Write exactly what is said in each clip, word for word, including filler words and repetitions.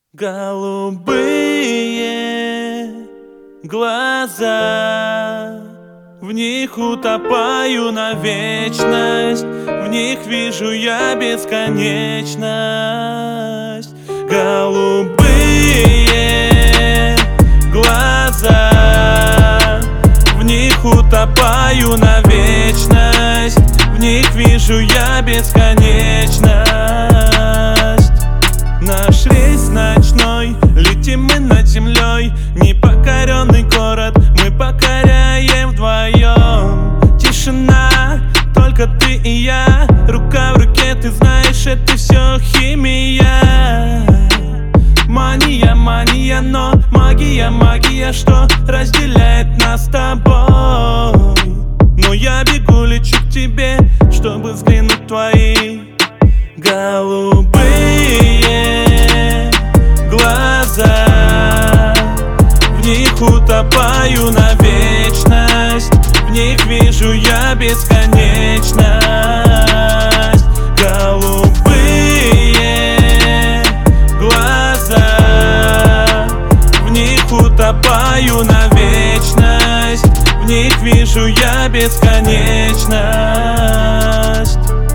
Голубые глаза, в них утопаю на вечность, в них вижу я бесконечность. Голубые глаза, в них утопаю на вечность, в них вижу я бесконечность. Наш рейс ночной, летим мы над землей, непокоренный город мы покоряем вдвоем. Тишина, только ты и я, рука в руке, ты знаешь, это все химия. Мания, мания, но магия, магия, что разделяет нас с тобой. Но я бегу, лечу к тебе, чтобы взглянуть в твои голубые глаза. В них утопаю на вечность, в них вижу я бесконечность. Голубые глаза, в них утопаю на вечность, в них вижу я бесконечность.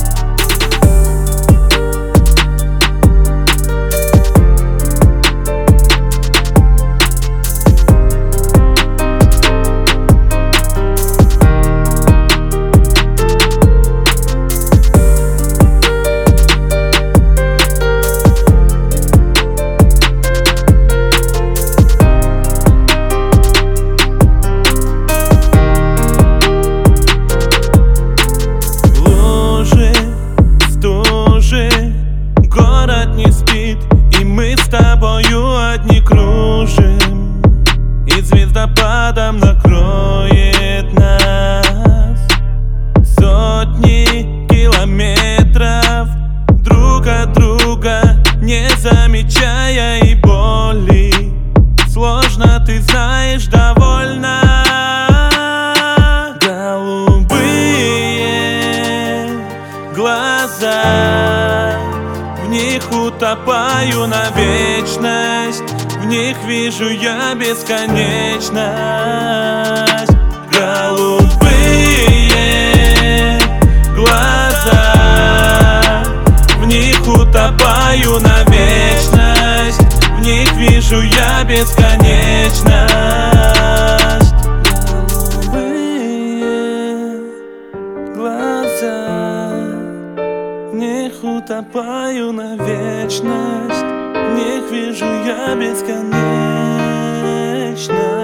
Не спит, и мы с тобою одни кружим, и звездопадом накроет нас сотни километров друг от друга, не замечая и боли. Сложно, ты знаешь, довольно. Голубые глаза, в них утопаю на вечность, в них вижу я бесконечность. Голубые глаза, в них утопаю на вечность, в них вижу я бесконечность. Голубые глаза, в них утопаю на вечность, в них вижу я бесконечность.